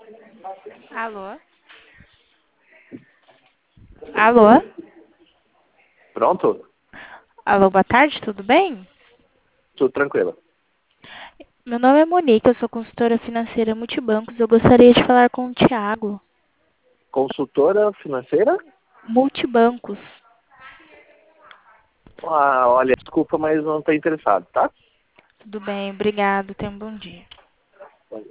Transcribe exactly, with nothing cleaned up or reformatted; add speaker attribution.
Speaker 1: Alô? Alô?
Speaker 2: Pronto?
Speaker 1: Alô, boa tarde, tudo bem?
Speaker 2: Tudo tranquilo.
Speaker 1: Meu nome é Monique, eu sou consultora financeira Multibancos. Eu gostaria de falar com o Tiago.
Speaker 2: Consultora financeira?
Speaker 1: Multibancos.
Speaker 2: Ah, olha, desculpa, mas não estou interessado, tá?
Speaker 1: Tudo bem, obrigado. Tenha um bom dia.